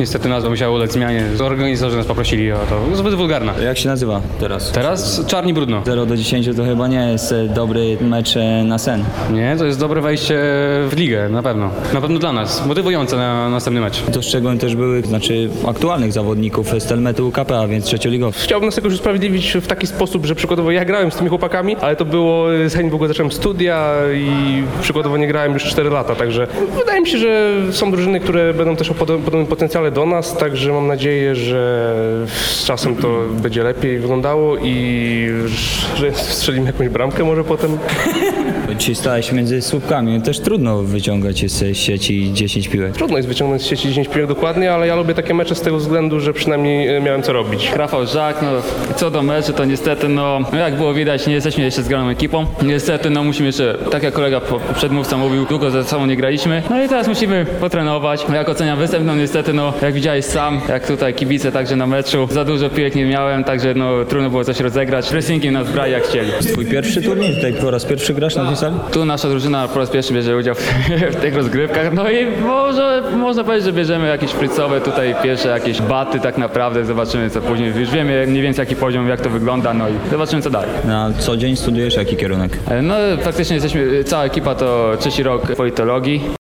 Niestety nazwa musiała ulec zmianie. Organizatorzy nas poprosili o to. Zbyt wulgarna. Jak się nazywa teraz? Teraz czarni brudno. 0-10 to chyba nie jest dobry mecz na sen. Nie, to jest dobre wejście w ligę, na pewno. Na pewno dla nas. Motywujące na następny mecz. Dostrzegłem też byłych, aktualnych zawodników z Telmetu KPA, więc trzecioligowych. Chciałbym nas jakoś usprawiedliwić w taki sposób, że przykładowo ja grałem z tymi chłopakami, ale to było zanim w ogóle zacząłem studia i przykładowo nie grałem już 4 lata, także wydaje mi się, że są drużyny, które będą też o podobnym potencjale do nas, także mam nadzieję, że z czasem to będzie lepiej wyglądało i że strzelimy jakąś bramkę może potem. Dzisiaj stałeś między słupkami, też trudno wyciągać z sieci 10 piłek. Trudno jest wyciągnąć z sieci 10 piłek dokładnie, ale ja lubię takie mecze z tego względu, że przynajmniej miałem co robić. Rafał Żak, co do meczu, to niestety, jak było widać, nie jesteśmy jeszcze zgraną ekipą. Niestety, musimy jeszcze, tak jak kolega przedmówca mówił, długo ze sobą nie graliśmy. No i teraz musimy potrenować. Jak oceniam występ, niestety, jak widziałeś sam, jak tutaj kibice, także na meczu, za dużo piłek nie miałem, także trudno było coś rozegrać. Pressingiem nas brali jak chcieli. Twój pierwszy turniej, tutaj po raz pierwszy grasz na tej sali? Tu nasza drużyna po raz pierwszy bierze udział w tych rozgrywkach, i można powiedzieć, że bierzemy jakieś szprycowe tutaj pierwsze jakieś baty tak naprawdę, zobaczymy co później, już wiemy mniej więcej jaki poziom, jak to wygląda, i zobaczymy co dalej. Na co dzień studiujesz jaki kierunek? Faktycznie jesteśmy, cała ekipa to trzeci rok politologii.